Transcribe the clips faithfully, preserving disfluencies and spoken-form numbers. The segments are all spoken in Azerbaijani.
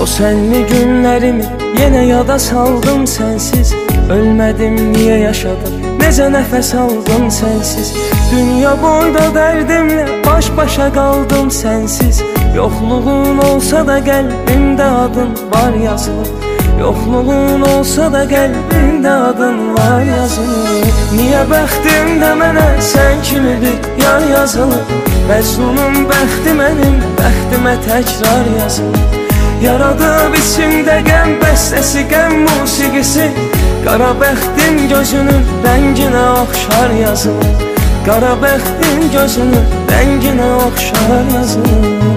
O senli günlərimi yenə yada saldım sensiz. Ölmədim, niyə yaşadım, necə nəfəs aldım sensiz. Dünya boyda dərdimlə baş başa qaldım sensiz. Yoxluğun olsa da qəlbimdə adın var yazılıb. Yoxluğun olsa da qəlbimdə adın var yazılıb. Niyə bəxtimdə mənə sən kimi bir yar yazılıb? Məcnunun bəxti mənim bəxtimə təkrar yazılıb. Yaradıb içimdə qəm bəstəsi, qəm musiqisi. Qara bəxtin gözünün rənginə oxşar yazılıb. Qara bəxtin gözünün rənginə oxşar yazılıb.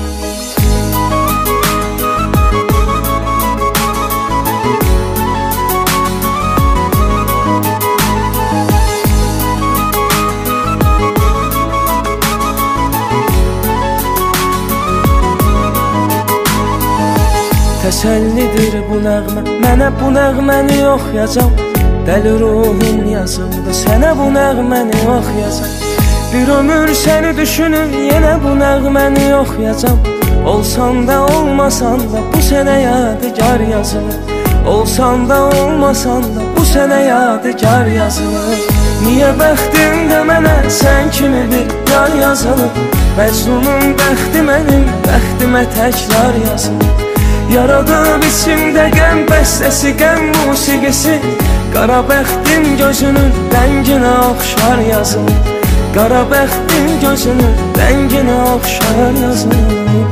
Təsəllidir bu nəğmə, mənə bu nəğməni oxuyacam. Dəli ruhum yazımda sənə bu nəğməni oxuyacam. Bir ömür səni düşünür, yenə bu nəğməni oxuyacam. Olsan da olmasan da bu sənə yadigar yazılır. Olsan da olmasan da bu sənə yadigar yazılır. Niyə bəxtimdə mənə sən kimi bir yar yazılır? Məcnunun bəxti mənim bəxtimə təkrar yazılır. Yaradıb içimdə qəm bəstəsi, qəm musiqisi. Qara bəxtin gözünün rənginə oxşar yazılıb. Qara bəxtin gözünün rənginə oxşar yazılıb.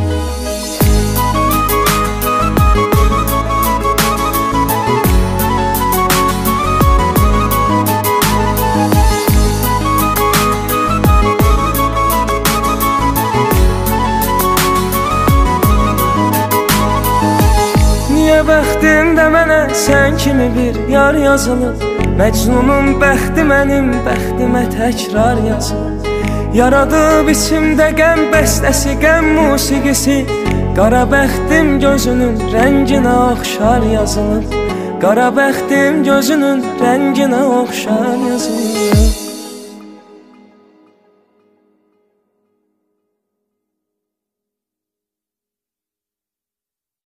Niyə bəxtimdə mənə sən kimi bir yar yazılıb? Məcnunun bəxti mənim bəxtimə təkrar yazılıb. Yaradıb içimdə qəm bəstəsi, qəm musiqisi. Qara bəxtim gözünün rənginə oxşar yazılıb. Qara bəxtim gözünün rənginə oxşar yazılıb.